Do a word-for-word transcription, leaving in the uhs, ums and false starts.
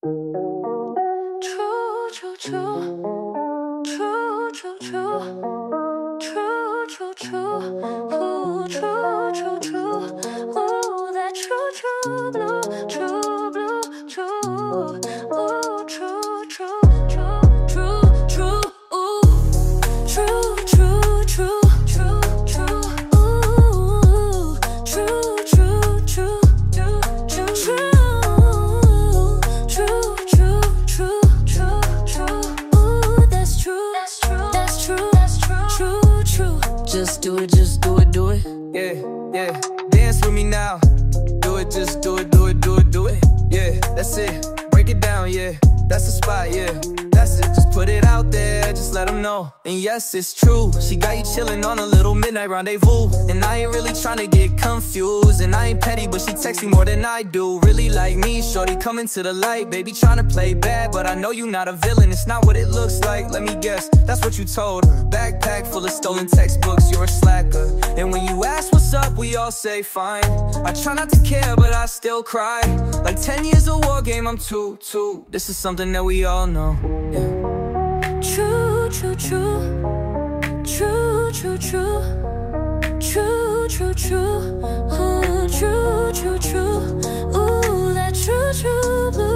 True, true, true. True, true, true. True, true, true. Ooh, true, true, true. Ooh, that true, true blue. True blue, true. Ooh, true, true, true, true, true. Ooh, true, true, true, true, true. Ooh, true, true, true, true, true, true. True, true, true, true, true. Ooh, that's true, that's true, that's true, that's true, true, true. Just do it, just do it, do it. Yeah, yeah, dance with me now. Do it, just do it, do it, do it, do it. Yeah, that's it, break it down, yeah. That's the spot, yeah, that's it. Just put it out there, just let them know. And yes, it's true, she got you chillin' on a little midnight rendezvous. And I ain't really tryna get confused. And I ain't petty, but she texts me more than I do. Really like me, shorty coming to the light. Baby tryna play bad, but I know you not a villain. It's not what it looks like, let me guess, that's what you told her. Backpack full of stolen textbooks, you're a slacker. And when you ask what's up, we all say fine. I try not to care, but I still cry. Like ten years of war game, I'm too, too. This is something that we all know, yeah. True, true, true. True, true, true. True, true, true. Ooh, true, true, true. Ooh, that true, true blue.